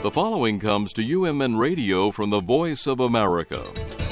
The following comes to UMN Radio from the Voice of America.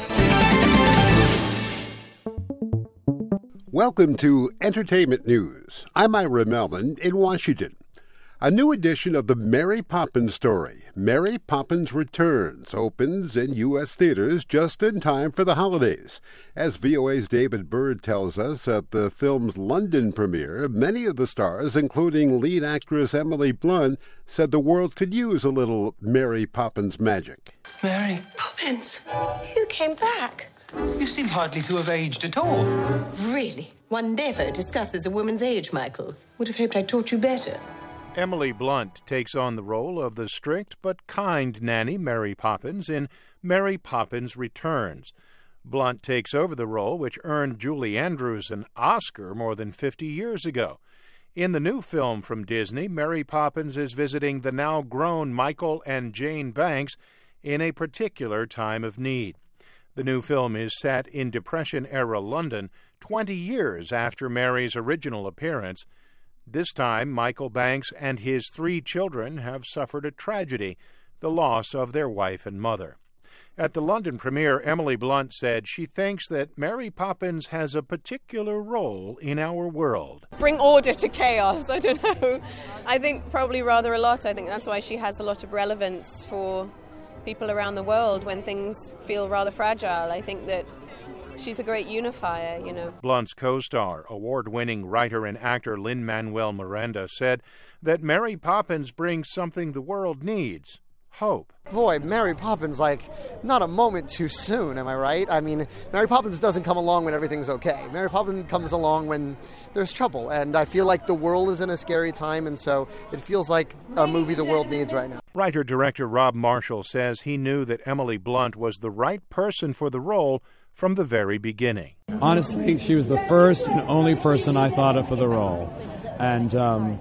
Welcome to Entertainment News. I'm Ira Melman in Washington. A new edition of the Mary Poppins story, Mary Poppins Returns, opens in U.S. theaters just in time for the holidays. As VOA's David Byrd tells us, at the film's London premiere, many of the stars, including lead actress Emily Blunt, said the world could use a little Mary Poppins magic. Mary Poppins, you came back. you seem hardly to have aged at all. Really? One never discusses a woman's age, Michael. Would have hoped I taught you better. Emily Blunt takes on the role of the strict but kind nanny Mary Poppins in Mary Poppins Returns. Blunt takes over the role, which earned Julie Andrews an Oscar more than 50 years ago. In the new film from Disney, Mary Poppins is visiting the now-grown Michael and Jane Banks in a particular time of need. The new film is set in Depression-era London, 20 years after Mary's original appearance. This time, Michael Banks and his 3 children have suffered a tragedy, the loss of their wife and mother. At the London premiere, Emily Blunt said she thinks that Mary Poppins has a particular role in our world. Bring order to chaos, I don't know. I think probably rather a lot. I think that's why she has a lot of relevance for people around the world when things feel rather fragile. I think that she's a great unifier, you know. Blunt's co-star, award-winning writer and actor Lin-Manuel Miranda, said that Mary Poppins brings something the world needs: hope. Boy, Mary Poppins, not a moment too soon, am I right? I mean, Mary Poppins doesn't come along when everything's okay. Mary Poppins comes along when there's trouble, and I feel like the world is in a scary time, and so it feels like a movie the world needs right now. Writer-director Rob Marshall says he knew that Emily Blunt was the right person for the role from the very beginning. Honestly, she was the first and only person I thought of for the role. And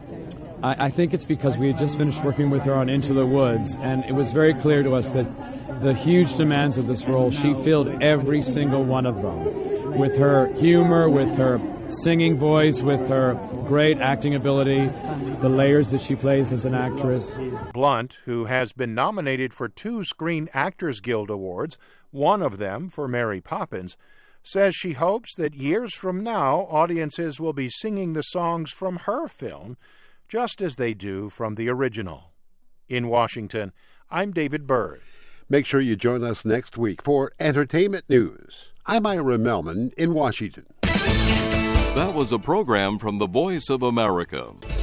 I think it's because we had just finished working with her on Into the Woods, and it was very clear to us that the huge demands of this role, she filled every single one of them. With her humor, with her singing voice, with her great acting ability, the layers that she plays as an actress. Blunt, who has been nominated for 2 Screen Actors Guild Awards, one of them for Mary Poppins, says she hopes that years from now audiences will be singing the songs from her film just as they do from the original. In Washington, I'm David Byrd. Make sure you join us next week for Entertainment News. I'm Ira Melman in Washington. That was a program from the Voice of America.